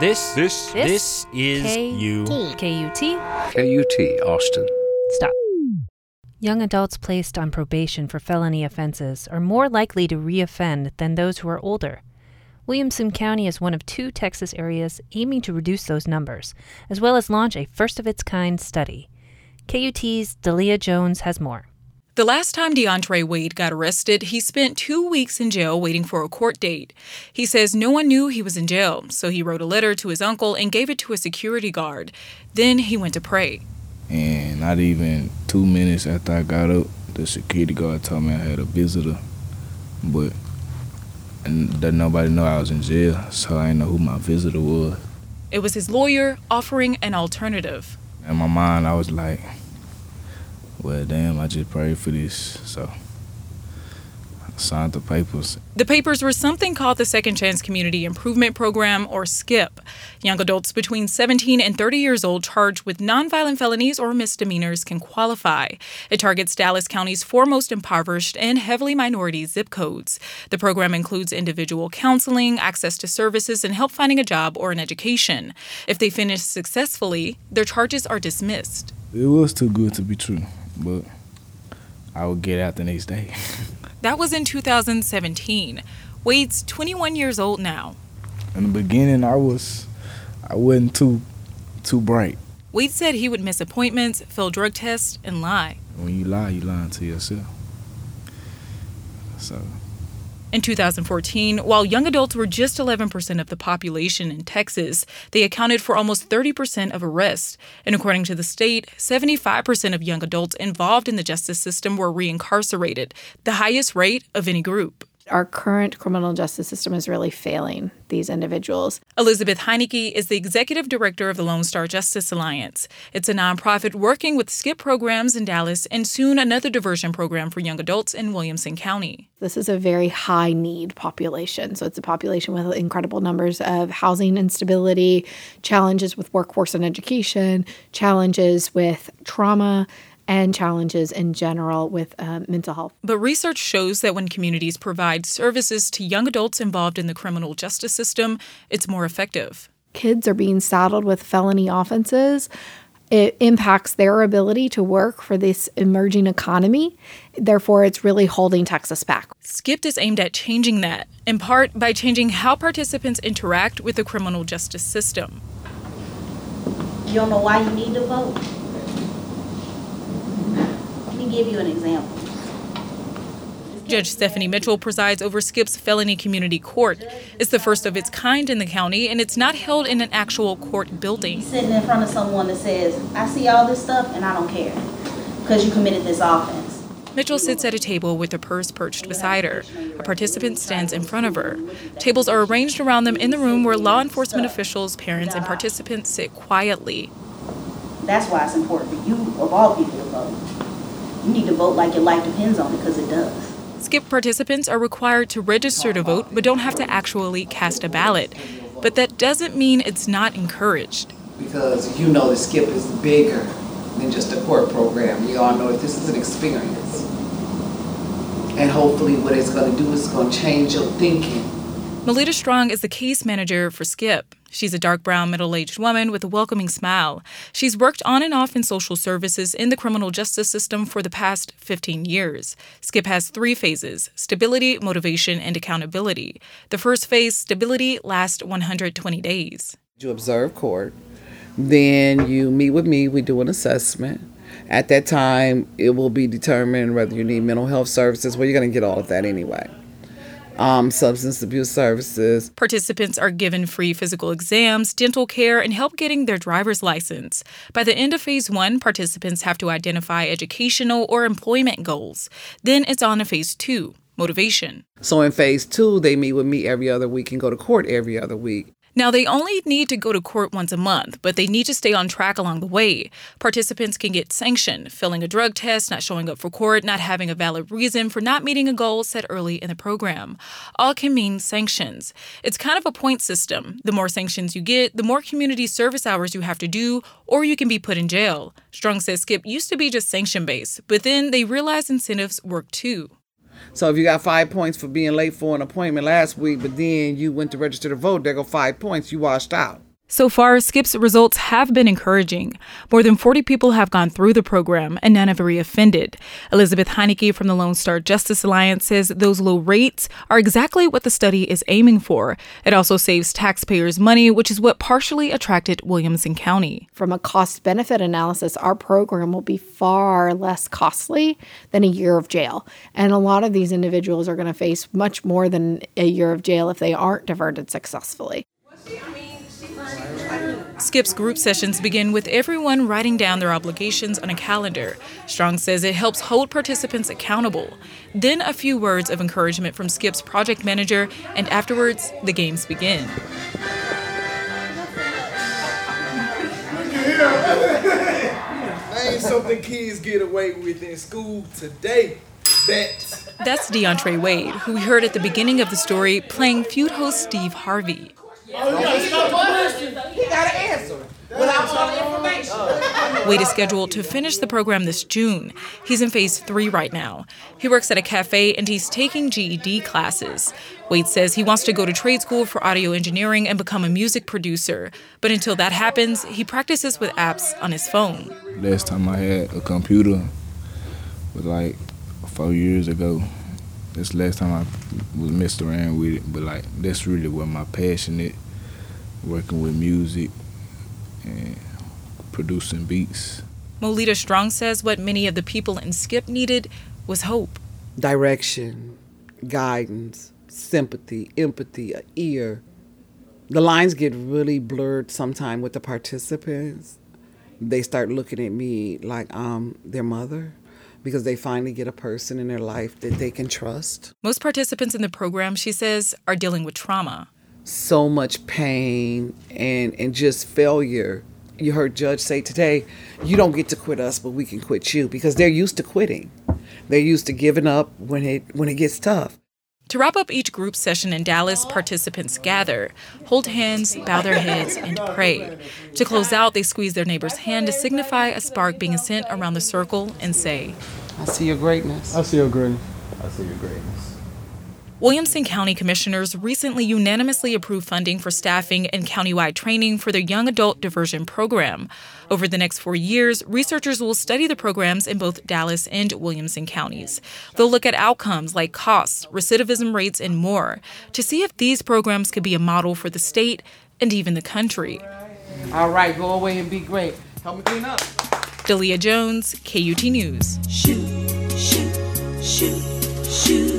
This is you. KUT. KUT, Austin. Stop. Young adults placed on probation for felony offenses are more likely to reoffend than those who are older. Williamson County is one of 2 Texas areas aiming to reduce those numbers, as well as launch a first-of-its-kind study. KUT's Dalia Jones has more. The last time DeAndre Wade got arrested, he spent 2 weeks in jail waiting for a court date. He says no one knew he was in jail, so he wrote a letter to his uncle and gave it to a security guard. Then he went to pray. And not even 2 minutes after I got up, the security guard told me I had a visitor, but nobody know I was in jail, so I didn't know who my visitor was. It was his lawyer offering an alternative. In my mind, I was like, well, damn, I just prayed for this, so I signed the papers. The papers were something called the Second Chance Community Improvement Program, or SCIP. Young adults between 17 and 30 years old charged with nonviolent felonies or misdemeanors can qualify. It targets Dallas County's 4 most impoverished and heavily minority zip codes. The program includes individual counseling, access to services, and help finding a job or an education. If they finish successfully, their charges are dismissed. It was too good to be true, but I would get out the next day. That was in 2017. Wade's 21 years old now. In the beginning, I wasn't too bright. Wade said he would miss appointments, fail drug tests, and lie. When you lie, you're lying to yourself. So. In 2014, while young adults were just 11% of the population in Texas, they accounted for almost 30% of arrests. And according to the state, 75% of young adults involved in the justice system were reincarcerated, the highest rate of any group. Our current criminal justice system is really failing these individuals. Elizabeth Heineke is the executive director of the Lone Star Justice Alliance. It's a nonprofit working with SCIP programs in Dallas and soon another diversion program for young adults in Williamson County. This is a very high need population. So it's a population with incredible numbers of housing instability, challenges with workforce and education, challenges with trauma, and challenges in general with mental health. But research shows that when communities provide services to young adults involved in the criminal justice system, it's more effective. Kids are being saddled with felony offenses. It impacts their ability to work for this emerging economy. Therefore, it's really holding Texas back. SCIP is aimed at changing that, in part by changing how participants interact with the criminal justice system. You don't know why you need to vote? Let me give you an example. Judge Stephanie Mitchell presides over SCIP's felony community court. It's the first of its kind in the county, and it's not held in an actual court building. Sitting in front of someone that says, I see all this stuff and I don't care because you committed this offense. Mitchell sits at a table with a purse perched beside her. A participant stands in front of her. Tables are arranged around them in the room where law enforcement officials, parents, and participants sit quietly. That's why it's important for you, of all people, to vote. You need to vote like your life depends on it, because it does. SCIP participants are required to register to vote, but don't have to actually cast a ballot. But that doesn't mean it's not encouraged. Because you know the SCIP is bigger than just a court program. We all know that this is an experience. And hopefully what it's going to do is going to change your thinking. Melita Strong is the case manager for SCIP. She's a dark brown, middle-aged woman with a welcoming smile. She's worked on and off in social services in the criminal justice system for the past 15 years. SCIP has 3 phases: stability, motivation, and accountability. The first phase, stability, lasts 120 days. You observe court. Then you meet with me. We do an assessment. At that time, it will be determined whether you need mental health services. Well, you're going to get all of that anyway. Substance abuse services. Participants are given free physical exams, dental care, and help getting their driver's license. By the end of Phase 1, participants have to identify educational or employment goals. Then it's on to Phase 2, motivation. So in Phase 2, they meet with me every other week and go to court every other week. Now, they only need to go to court once a month, but they need to stay on track along the way. Participants can get sanctioned, failing a drug test, not showing up for court, not having a valid reason for not meeting a goal set early in the program. All can mean sanctions. It's kind of a point system. The more sanctions you get, the more community service hours you have to do, or you can be put in jail. Strong says SCIP used to be just sanction-based, but then they realized incentives work too. So if you got 5 points for being late for an appointment last week, but then you went to register to vote, there go 5 points, you washed out. So far, SCIP's results have been encouraging. More than 40 people have gone through the program, and none have reoffended. Elizabeth Heineke from the Lone Star Justice Alliance says those low rates are exactly what the study is aiming for. It also saves taxpayers money, which is what partially attracted Williamson County. From a cost-benefit analysis, our program will be far less costly than a year of jail. And a lot of these individuals are going to face much more than a year of jail if they aren't diverted successfully. SCIP's group sessions begin with everyone writing down their obligations on a calendar. Strong says it helps hold participants accountable. Then a few words of encouragement from SCIP's project manager, and afterwards, the games begin. Ain't something kids get away with in school today. That's DeAndre Wade, who we heard at the beginning of the story, playing feud host Steve Harvey. He got an answer without all the information. Wade is scheduled to finish the program this June. He's in phase 3 right now. He works at a cafe and he's taking GED classes. Wade says he wants to go to trade school for audio engineering and become a music producer. But until that happens, he practices with apps on his phone. Last time I had a computer was like 4 years ago. That's the last time I was messed around with it. But like that's really where my passion is. Working with music and producing beats. Molita Strong says what many of the people in SCIP needed was hope. Direction, guidance, sympathy, empathy, an ear. The lines get really blurred sometime with the participants. They start looking at me like I'm their mother, because they finally get a person in their life that they can trust. Most participants in the program, she says, are dealing with trauma. So much pain and just failure. You heard Judge say today, you don't get to quit us, but we can quit you, because they're used to quitting. They're used to giving up when it gets tough. To wrap up each group session in Dallas, participants gather, hold hands, bow their heads, and pray. To close out, they squeeze their neighbor's hand to signify a spark being sent around the circle and say, I see your greatness. I see your greatness. I see your greatness. Williamson County commissioners recently unanimously approved funding for staffing and countywide training for their young adult diversion program. Over the next 4 years, researchers will study the programs in both Dallas and Williamson counties. They'll look at outcomes like costs, recidivism rates, and more to see if these programs could be a model for the state and even the country. All right, go away and be great. Help me clean up. Dalia Jones, KUT News. Shoot, shoot, shoot, shoot.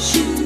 shoot.